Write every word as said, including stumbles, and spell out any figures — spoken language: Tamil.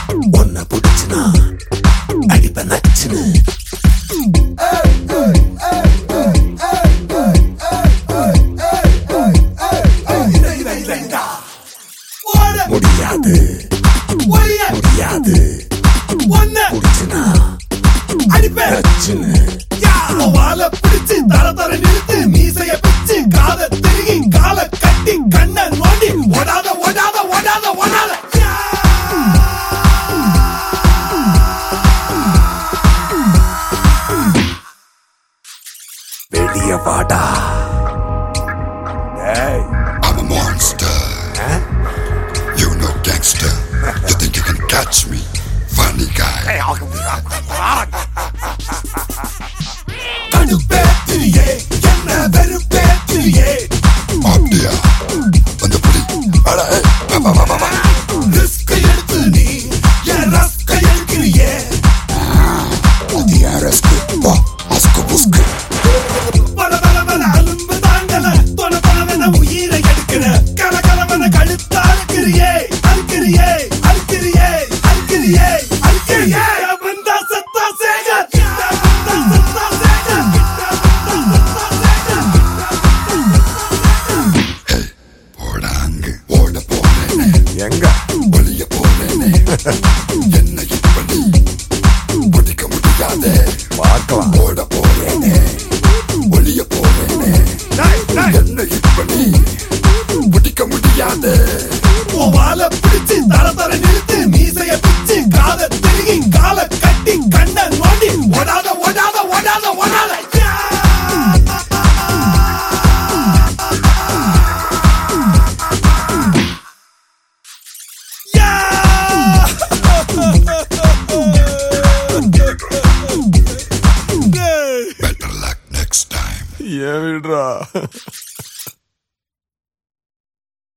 ஒன்ன புடிச்சுனா அடிப்ப நச்சுன்னு முடியாது முடியாது ஒன்ன புடிச்சுனா அடிப்ப நச்சுன்னு வாழ பிடிச்சு தர தர நிறுத்து மீசைய பிச்சு காத திருகி கால கட்டி கண்ண நோண்டி ஓடாத ஓடாத ஓடாத ஓடாத வெளிய வாடா. Hey, I'm a monster. Huh? You know gangster. You think you can catch me? Funny guy. Hey, கடுப்பே திரியே என்ன வெறுப்பே திரியே அப்படியா வந்து புடி அட பாபா பாபா பாபா ரிஸ்க் எடுத்து நீ என் ரஸ்க் எடுக்கிறியே அது யார் ரஸ்க் வா அஸ்கு புஸ்கு பல பல பல அலும்பு தாங்கல தொல தொலவென உயிரை எடுக்கிற கல கலவென கழுத்தா அழுக்கிறியே அழுக்கிறியே அழுக்கிறியே அழுக்கிறியே அழுக்கிறியே வந்தா சத்தா சேகர் எங்க வெளிய போனேனே என்ன இப்படி பிடிக்க முடியாதே பார்க்கலாம் ஓட போறேனே வெளிய போனேனே என்ன இப்படி பிடிக்க முடியாதே வாழ பிடிச்சு தர தர நிறுத்து மீசைய பிச்சு காத திருகி கால கட்டி கண்ண நோண்டி ஓடாத ஓடாத ஓடாத ஓடாத better luck next time. Yeah, we draw.